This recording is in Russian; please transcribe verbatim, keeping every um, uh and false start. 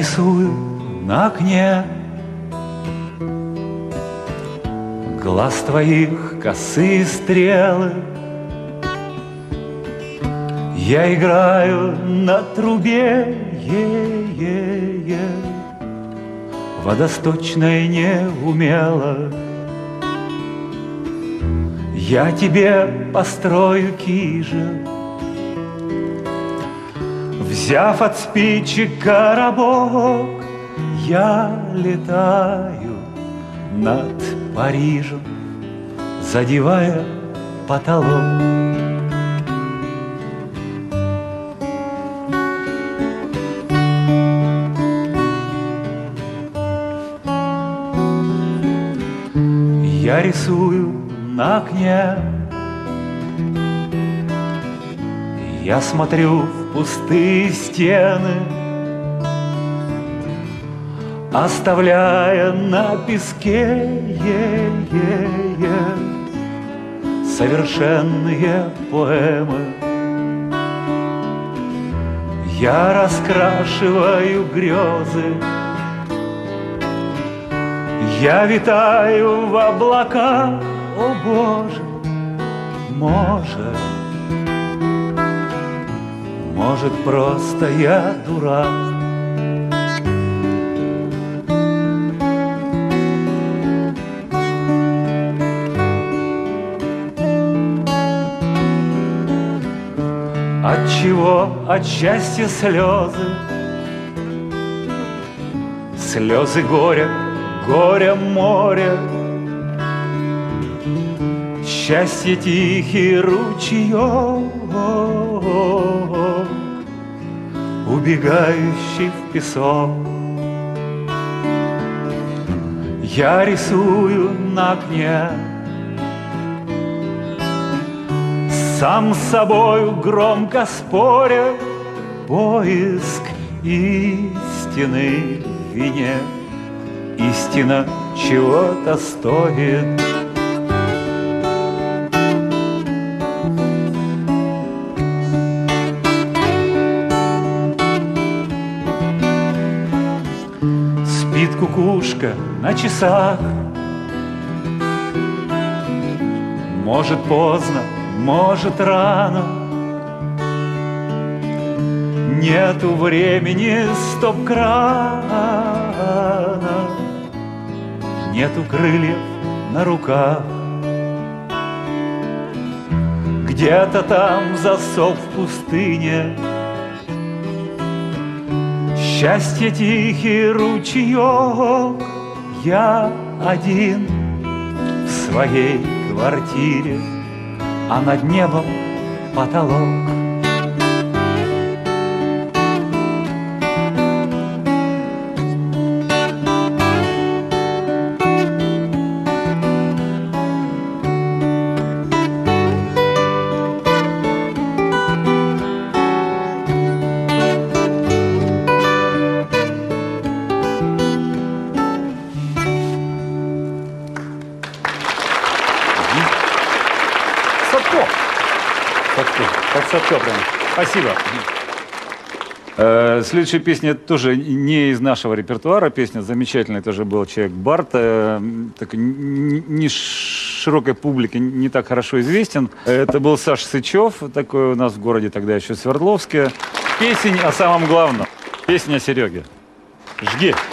рисую на окне глаз твоих косые стрелы. Я играю на трубе, е-е-е, водосточной неумело. Я тебе построю кижи, взяв от спичек коробок. Я летаю над Парижем, задевая потолок. Я рисую на окне, я смотрю в пустые стены, оставляя на песке е-е-е совершенные поэмы. Я раскрашиваю грезы, я витаю в облаках. О, Боже, может, может, просто я дурак. Отчего от счастья слезы, слезы горя, горя море, счастье тихий ручеек, убегающий в песок. Я рисую на окне, сам с собою громко споря, поиск истины в вине. Истина чего-то стоит. Спит кукушка на часах, может поздно, может рано. Нету времени стоп-крана, нету крыльев на руках. Где-то там засов в пустыне, счастье тихий ручеек. Я один в своей квартире, а над небом потолок. Спасибо. Э, следующая песня тоже не из нашего репертуара. Песня замечательная, тоже был человек Барт. Э, так, не широкой публике не так хорошо известен. Это был Саша Сычев, такой у нас в городе тогда еще Свердловске. Песня о самом главном. Песня о Сереге. Жги.